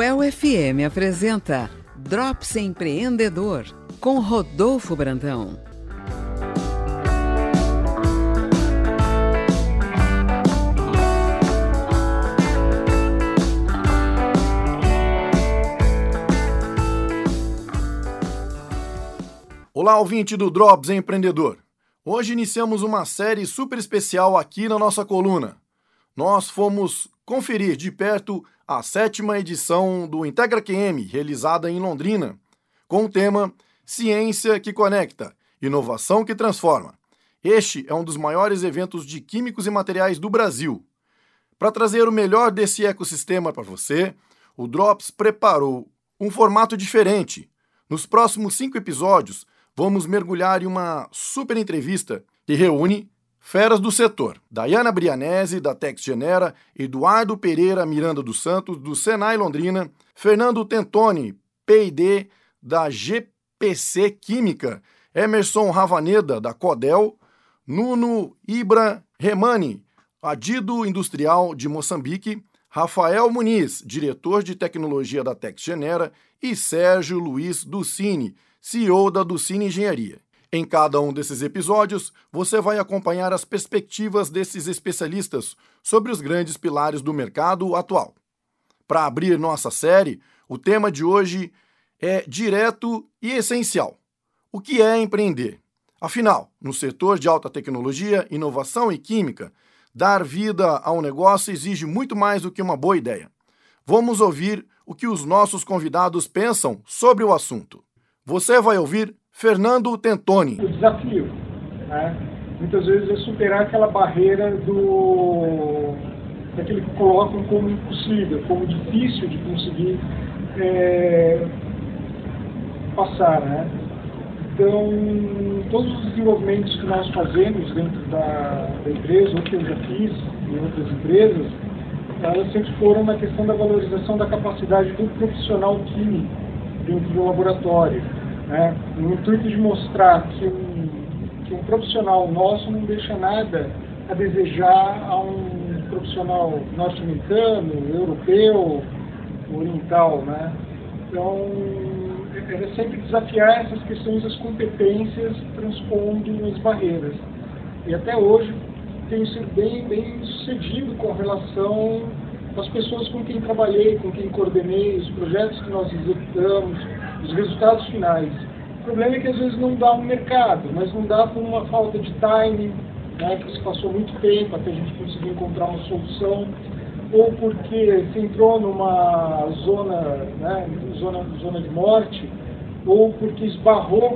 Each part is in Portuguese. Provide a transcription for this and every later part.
UEL-FM apresenta Drops Empreendedor, com Rodolfo Brandão. Olá, ouvinte do Drops Empreendedor. Hoje iniciamos uma série super especial aqui na nossa coluna. Nós fomos conferir de perto a 7ª edição do Integra QM, realizada em Londrina, com o tema Ciência que Conecta, Inovação que Transforma. Este é um dos maiores eventos de químicos e materiais do Brasil. Para trazer o melhor desse ecossistema para você, o Drops preparou um formato diferente. Nos próximos 5 episódios, vamos mergulhar em uma super entrevista que reúne feras do setor. Daiana Brianese, da TexGenera, Eduardo Pereira Miranda dos Santos, do Senai Londrina, Fernando Tentoni, P&D, da GPC Química, Emerson Ravaneda, da Codel, Nuno Ibra Remani, Adido Industrial de Moçambique, Rafael Muniz, diretor de tecnologia da TexGenera, e Sérgio Luiz Ducini, CEO da Ducini Engenharia. Em cada um desses episódios, você vai acompanhar as perspectivas desses especialistas sobre os grandes pilares do mercado atual. Para abrir nossa série, o tema de hoje é direto e essencial. O que é empreender? Afinal, no setor de alta tecnologia, inovação e química, dar vida a um negócio exige muito mais do que uma boa ideia. Vamos ouvir o que os nossos convidados pensam sobre o assunto. Você vai ouvir Fernando Tentoni. O desafio, né? Muitas vezes é superar aquela barreira daquele que colocam como impossível, como difícil de conseguir passar, né? Então, todos os desenvolvimentos que nós fazemos dentro da empresa, ou que eu já fiz em outras empresas, elas sempre foram na questão da valorização da capacidade do profissional químico dentro do laboratório, né? No intuito de mostrar que um profissional nosso não deixa nada a desejar a um profissional norte-americano, europeu, oriental, né? Então, era sempre desafiar essas questões das competências, transpondo as barreiras. E até hoje tenho sido bem sucedido com relação às pessoas com quem trabalhei, com quem coordenei, os projetos que nós executamos, os resultados finais. O problema é que às vezes não dá um mercado, mas não dá por uma falta de timing, né, que se passou muito tempo até a gente conseguir encontrar uma solução, ou porque se entrou numa zona, né, zona de morte, ou porque esbarrou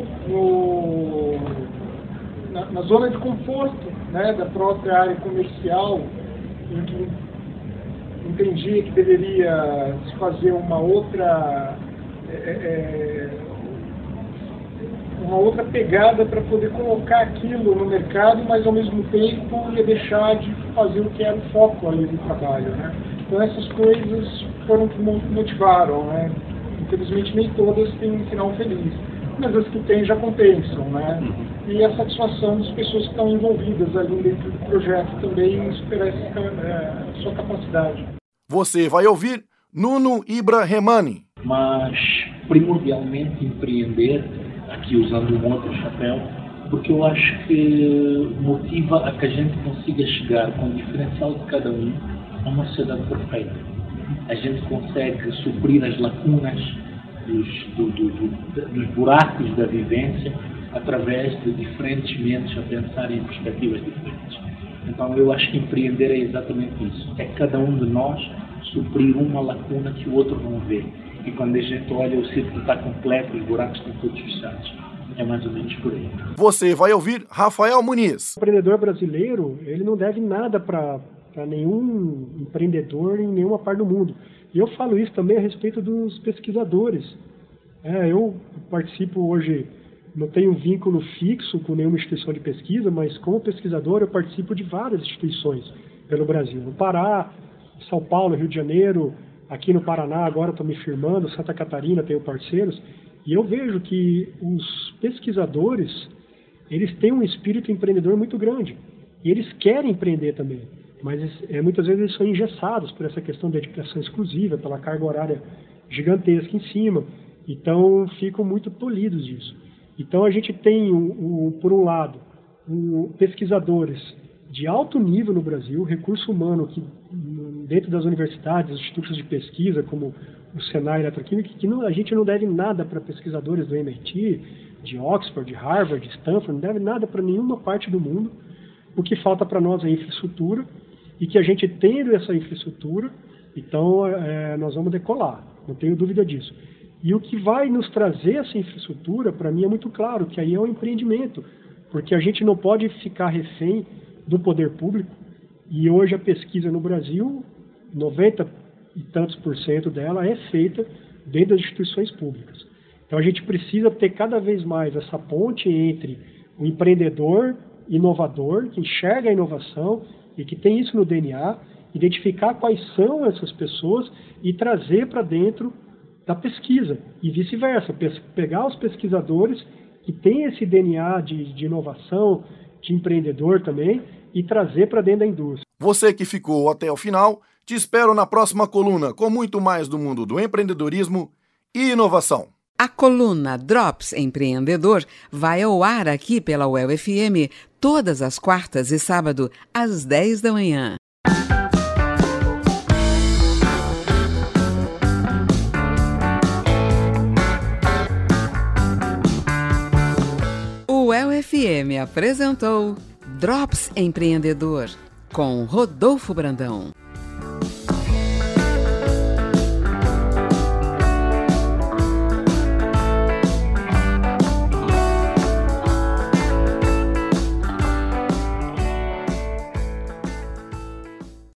na zona de conforto, né, da própria área comercial, em que entendia que deveria se fazer uma outra pegada para poder colocar aquilo no mercado, mas ao mesmo tempo ia deixar de fazer o que era o foco ali do trabalho, né? Então essas coisas foram que motivaram, né? Infelizmente nem todas têm um final feliz, mas as que têm já compensam, né? E a satisfação das pessoas que estão envolvidas ali dentro do projeto também superar a sua capacidade. Você vai ouvir Nuno Ibra Remani. Mas primordialmente empreender, aqui usando um outro chapéu, porque eu acho que motiva a que a gente consiga chegar com o diferencial de cada um a uma sociedade perfeita. A gente consegue suprir as lacunas dos buracos da vivência através de diferentes mentes a pensar em perspectivas diferentes. Então eu acho que empreender é exatamente isso. É cada um de nós suprir uma lacuna que o outro não vê. E quando a gente olha, o círculo está completo, os buracos estão todos fechados. É mais ou menos por aí. Você vai ouvir Rafael Muniz. O empreendedor brasileiro, ele não deve nada para nenhum empreendedor em nenhuma parte do mundo. E eu falo isso também a respeito dos pesquisadores. Eu participo hoje, não tenho um vínculo fixo com nenhuma instituição de pesquisa, mas como pesquisador eu participo de várias instituições pelo Brasil. No Pará, São Paulo, Rio de Janeiro, aqui no Paraná agora estou me firmando, Santa Catarina tenho parceiros, e eu vejo que os pesquisadores, eles têm um espírito empreendedor muito grande, e eles querem empreender também, mas muitas vezes eles são engessados por essa questão de dedicação exclusiva, pela carga horária gigantesca em cima. Então, ficam muito tolhidos disso. Então, a gente tem, por um lado, pesquisadores de alto nível no Brasil, recurso humano que dentro das universidades, institutos de pesquisa, como o Senai Eletroquímica, que a gente não deve nada para pesquisadores do MIT, de Oxford, de Harvard, de Stanford, não deve nada para nenhuma parte do mundo. O que falta para nós é infraestrutura, e que a gente tendo essa infraestrutura, então nós vamos decolar, não tenho dúvida disso. E o que vai nos trazer essa infraestrutura, para mim é muito claro, que aí é um empreendimento, porque a gente não pode ficar refém do poder público, e hoje a pesquisa no Brasil, 90 e tantos % dela é feita dentro das instituições públicas. Então a gente precisa ter cada vez mais essa ponte entre o empreendedor inovador, que enxerga a inovação e que tem isso no DNA, identificar quais são essas pessoas e trazer para dentro da pesquisa, e vice-versa, pegar os pesquisadores que têm esse DNA de inovação, de empreendedor também, e trazer para dentro da indústria. Você que ficou até o final, te espero na próxima coluna com muito mais do mundo do empreendedorismo e inovação. A coluna Drops Empreendedor vai ao ar aqui pela UEL-FM todas as quartas e sábado, às 10 da manhã. O UEL-FM apresentou Drops Empreendedor, com Rodolfo Brandão.